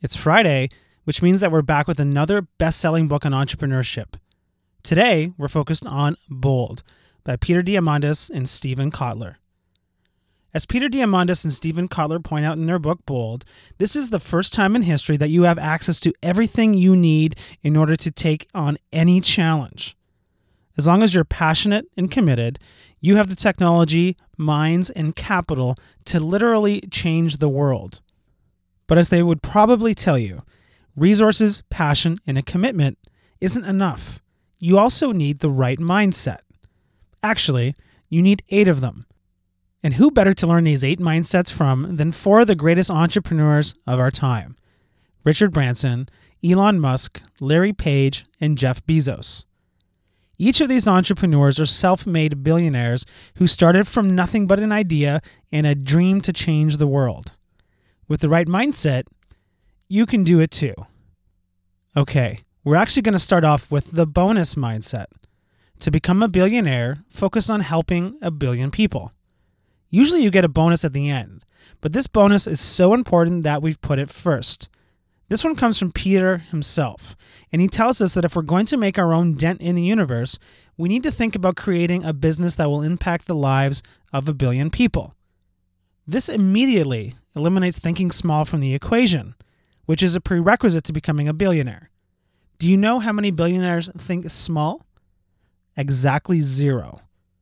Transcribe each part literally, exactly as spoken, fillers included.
It's Friday, which means that we're back with another best-selling book on entrepreneurship. Today, we're focused on Bold by Peter Diamandis and Steven Kotler. As Peter Diamandis and Steven Kotler point out in their book Bold, this is the first time in history that you have access to everything you need in order to take on any challenge. As long as you're passionate and committed, you have the technology, minds, and capital to literally change the world. But as they would probably tell you, resources, passion, and a commitment isn't enough. You also need the right mindset. Actually, you need eight of them. And who better to learn these eight mindsets from than four of the greatest entrepreneurs of our time? Richard Branson, Elon Musk, Larry Page, and Jeff Bezos. Each of these entrepreneurs are self-made billionaires who started from nothing but an idea and a dream to change the world. With the right mindset, you can do it too. Okay, we're actually going to start off with the bonus mindset. To become a billionaire, focus on helping a billion people. Usually you get a bonus at the end, but this bonus is so important that we've put it first. This one comes from Peter himself, and he tells us that if we're going to make our own dent in the universe, we need to think about creating a business that will impact the lives of a billion people. This immediately eliminates thinking small from the equation, which is a prerequisite to becoming a billionaire. Do you know how many billionaires think small? Exactly zero.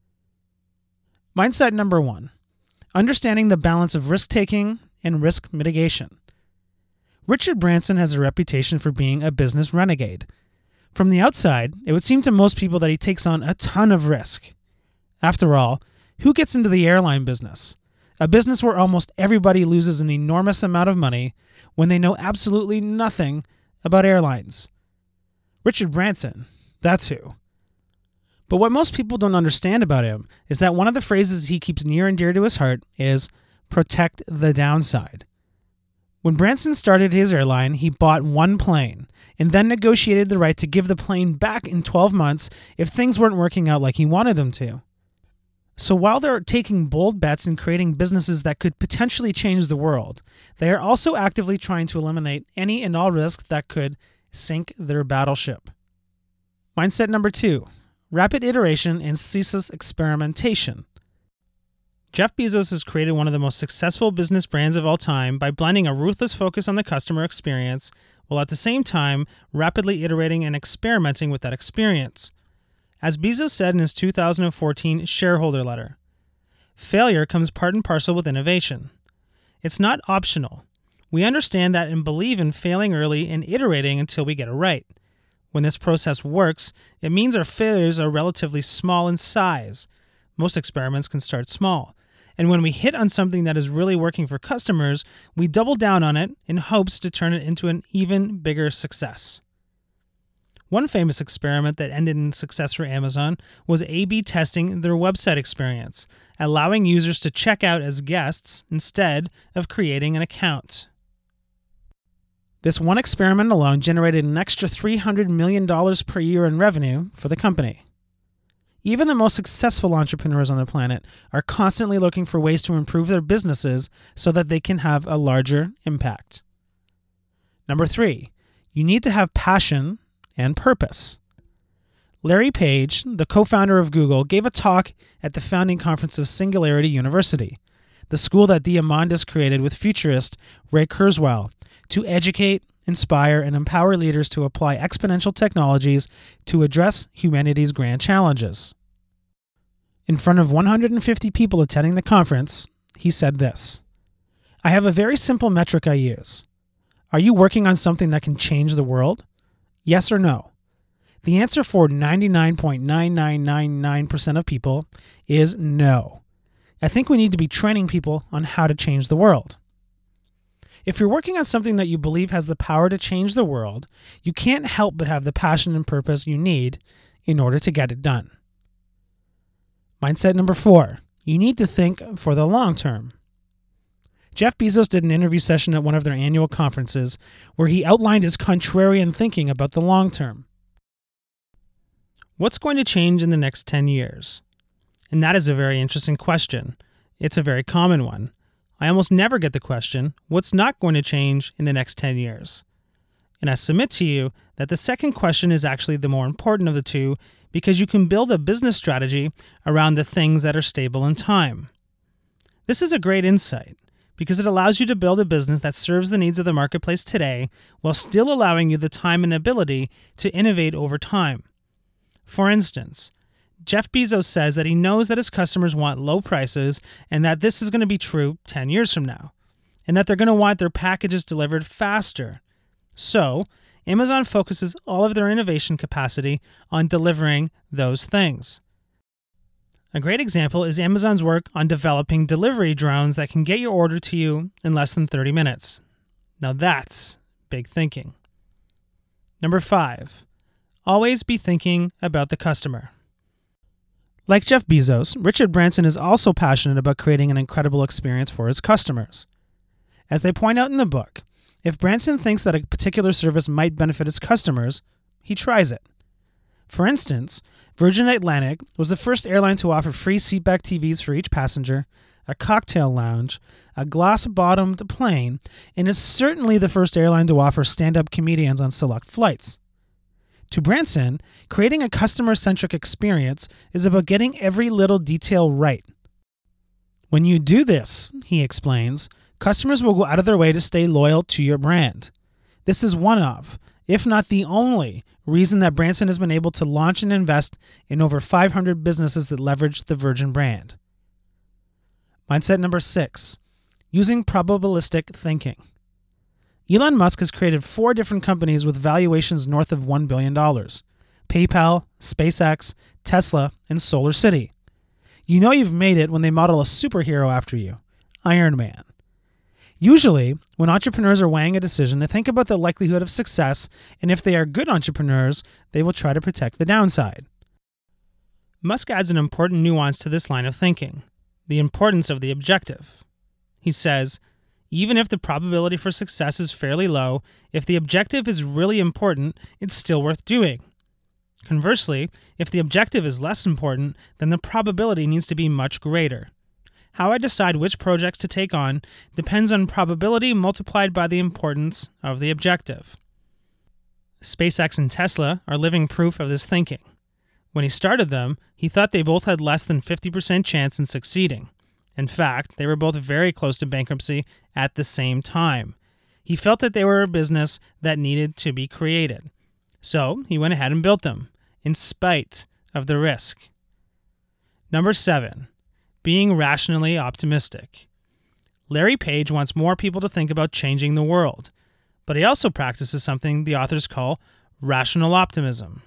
Mindset number one, understanding the balance of risk-taking and risk mitigation. Richard Branson has a reputation for being a business renegade. From the outside, it would seem to most people that he takes on a ton of risk. After all, who gets into the airline business? A business where almost everybody loses an enormous amount of money when they know absolutely nothing about airlines. Richard Branson, that's who. But what most people don't understand about him is that one of the phrases he keeps near and dear to his heart is protect the downside. When Branson started his airline, he bought one plane and then negotiated the right to give the plane back in twelve months if things weren't working out like he wanted them to. So while they're taking bold bets and creating businesses that could potentially change the world, they are also actively trying to eliminate any and all risks that could sink their battleship. Mindset number two, rapid iteration and ceaseless experimentation. Jeff Bezos has created one of the most successful business brands of all time by blending a ruthless focus on the customer experience while at the same time rapidly iterating and experimenting with that experience. As Bezos said in his two thousand fourteen shareholder letter, failure comes part and parcel with innovation. It's not optional. We understand that and believe in failing early and iterating until we get it right. When this process works, it means our failures are relatively small in size. Most experiments can start small. And when we hit on something that is really working for customers, we double down on it in hopes to turn it into an even bigger success. One famous experiment that ended in success for Amazon was A B testing their website experience, allowing users to check out as guests instead of creating an account. This one experiment alone generated an extra three hundred million dollars per year in revenue for the company. Even the most successful entrepreneurs on the planet are constantly looking for ways to improve their businesses so that they can have a larger impact. Number three, you need to have passion and purpose. Larry Page, the co-founder of Google, gave a talk at the founding conference of Singularity University, the school that Diamandis created with futurist Ray Kurzweil, to educate, inspire, and empower leaders to apply exponential technologies to address humanity's grand challenges. In front of one hundred fifty people attending the conference, he said this, "I have a very simple metric I use. Are you working on something that can change the world? Yes or no?" The answer for ninety-nine point nine nine nine nine percent of people is no. I think we need to be training people on how to change the world. If you're working on something that you believe has the power to change the world, you can't help but have the passion and purpose you need in order to get it done. Mindset number four, you need to think for the long term. Jeff Bezos did an interview session at one of their annual conferences where he outlined his contrarian thinking about the long term. What's going to change in the next ten years? And that is a very interesting question. It's a very common one. I almost never get the question, what's not going to change in the next ten years? And I submit to you that the second question is actually the more important of the two because you can build a business strategy around the things that are stable in time. This is a great insight because it allows you to build a business that serves the needs of the marketplace today while still allowing you the time and ability to innovate over time. For instance, Jeff Bezos says that he knows that his customers want low prices and that this is going to be true ten years from now, and that they're going to want their packages delivered faster. So, Amazon focuses all of their innovation capacity on delivering those things. A great example is Amazon's work on developing delivery drones that can get your order to you in less than thirty minutes. Now that's big thinking. Number five, always be thinking about the customer. Like Jeff Bezos, Richard Branson is also passionate about creating an incredible experience for his customers. As they point out in the book, if Branson thinks that a particular service might benefit his customers, he tries it. For instance, Virgin Atlantic was the first airline to offer free seatback T Vs for each passenger, a cocktail lounge, a glass-bottomed plane, and is certainly the first airline to offer stand-up comedians on select flights. To Branson, creating a customer-centric experience is about getting every little detail right. When you do this, he explains, customers will go out of their way to stay loyal to your brand. This is one of, if not the only, reason that Branson has been able to launch and invest in over five hundred businesses that leverage the Virgin brand. Mindset number six, using probabilistic thinking. Elon Musk has created four different companies with valuations north of one billion dollars: PayPal, SpaceX, Tesla, and SolarCity. You know you've made it when they model a superhero after you, Iron Man. Usually, when entrepreneurs are weighing a decision, they think about the likelihood of success, and if they are good entrepreneurs, they will try to protect the downside. Musk adds an important nuance to this line of thinking, the importance of the objective. He says, even if the probability for success is fairly low, if the objective is really important, it's still worth doing. Conversely, if the objective is less important, then the probability needs to be much greater. How I decide which projects to take on depends on probability multiplied by the importance of the objective. SpaceX and Tesla are living proof of this thinking. When he started them, he thought they both had less than fifty percent chance in succeeding. In fact, they were both very close to bankruptcy at the same time. He felt that they were a business that needed to be created. So he went ahead and built them, in spite of the risk. Number seven. Being rationally optimistic. Larry Page wants more people to think about changing the world, but he also practices something the authors call rational optimism.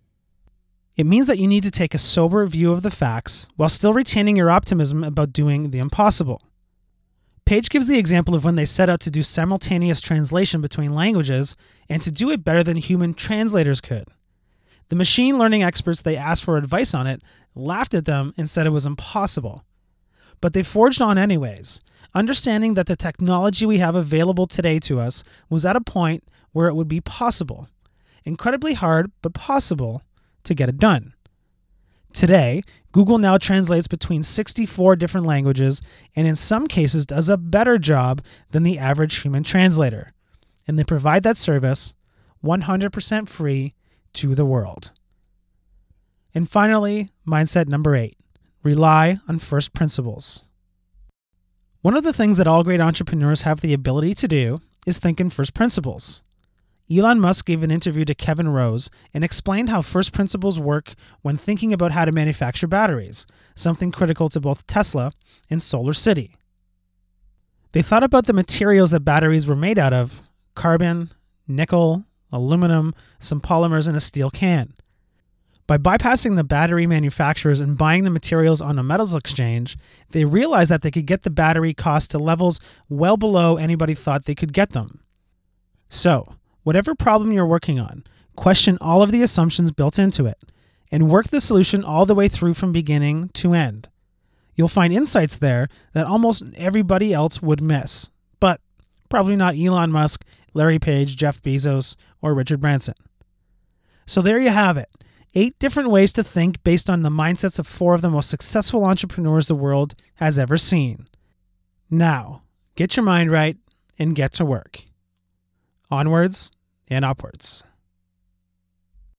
It means that you need to take a sober view of the facts while still retaining your optimism about doing the impossible. Page gives the example of when they set out to do simultaneous translation between languages and to do it better than human translators could. The machine learning experts they asked for advice on it laughed at them and said it was impossible. But they forged on anyways, understanding that the technology we have available today to us was at a point where it would be possible, incredibly hard but possible, to get it done. Today, Google now translates between sixty-four different languages and in some cases does a better job than the average human translator. And they provide that service one hundred percent free to the world. And finally, mindset number eight, rely on first principles. One of the things that all great entrepreneurs have the ability to do is think in first principles. Elon Musk gave an interview to Kevin Rose and explained how first principles work when thinking about how to manufacture batteries, something critical to both Tesla and SolarCity. They thought about the materials that batteries were made out of: carbon, nickel, aluminum, some polymers, and a steel can. By bypassing the battery manufacturers and buying the materials on a metals exchange, they realized that they could get the battery cost to levels well below anybody thought they could get them. So, whatever problem you're working on, question all of the assumptions built into it, and work the solution all the way through from beginning to end. You'll find insights there that almost everybody else would miss, but probably not Elon Musk, Larry Page, Jeff Bezos, or Richard Branson. So there you have it. Eight different ways to think based on the mindsets of four of the most successful entrepreneurs the world has ever seen. Now, get your mind right and get to work. Onwards and upwards.